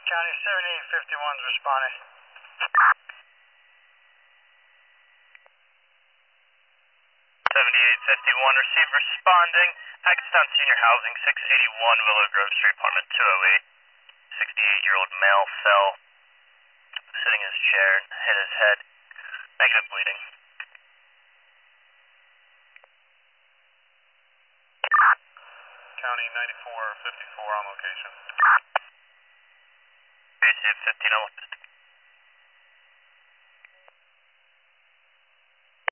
County 7851's responding. 7851, receive responding. Hackettstown Senior Housing, 681 Willow Grove Street, apartment 208. 68-year-old male fell sitting in his chair and hit his head. Negative bleeding. County 9454 on location. Receive 15 on